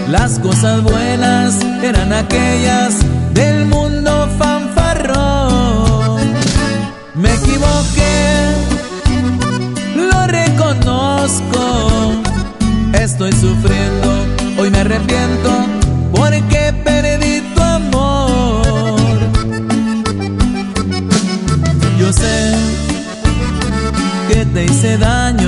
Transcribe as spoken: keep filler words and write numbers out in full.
Las cosas buenas eran aquellas del mundo fanfarrón. Me equivoqué, lo reconozco. Estoy sufriendo, hoy me arrepiento porque perdí tu amor. Yo sé que te hice daño,